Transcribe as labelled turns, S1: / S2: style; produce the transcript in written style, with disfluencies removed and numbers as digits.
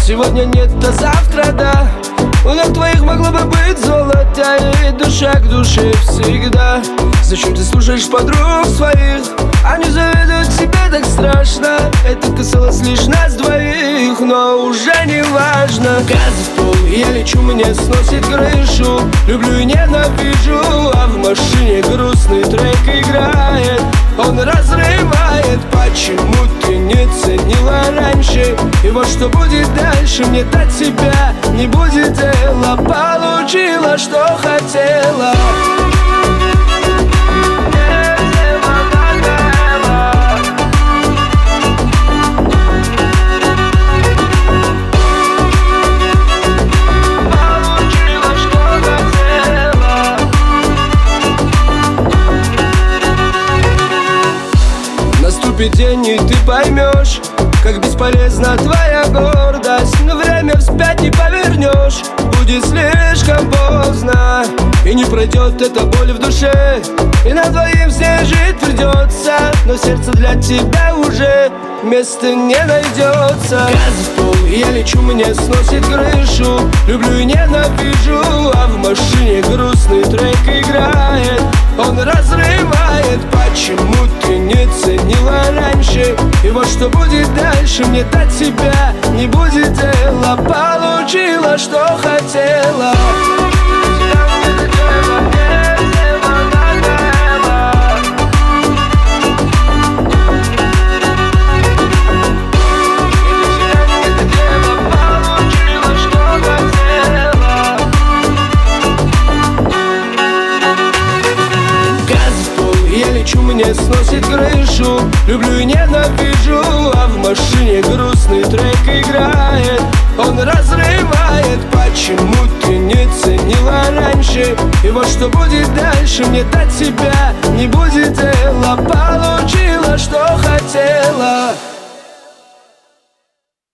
S1: Сегодня нет, а завтра да. У ног твоих могло бы быть золото, и душа к душе всегда. Зачем ты слушаешь подруг своих? Они завидуют тебе так страшно. Это касалось лишь нас двоих, но уже не важно. Газ в пол, я лечу, мне сносит крышу. Люблю и ненавижу, а в машине грустный трек играет. Он разрывает, почему ты не ценила раньше? И вот что будет дальше, мне до тебя не будет дела. Получила, что хотела. Наступит день, и ты поймешь, как бесполезна твоя гордость. Но время вспять не повернешь, будет слишком поздно. И не пройдет эта боль в душе, и нам двоим с ней жить придется. Но сердце для тебя уже места не найдется. Газ в пол, я лечу, мне сносит крышу. Люблю и ненавижу, а в машине грустный трек играет. Он разрывает, почему ты не ценила раньше? И вот что будет дальше, мне до тебя не будет дела. Получила, что хотела. Мне сносит крышу, люблю и ненавижу, а в машине грустный трек играет. Он разрывает, почему ты не ценила раньше? И вот что будет дальше, мне до тебя не будет дела. Получила, что хотела.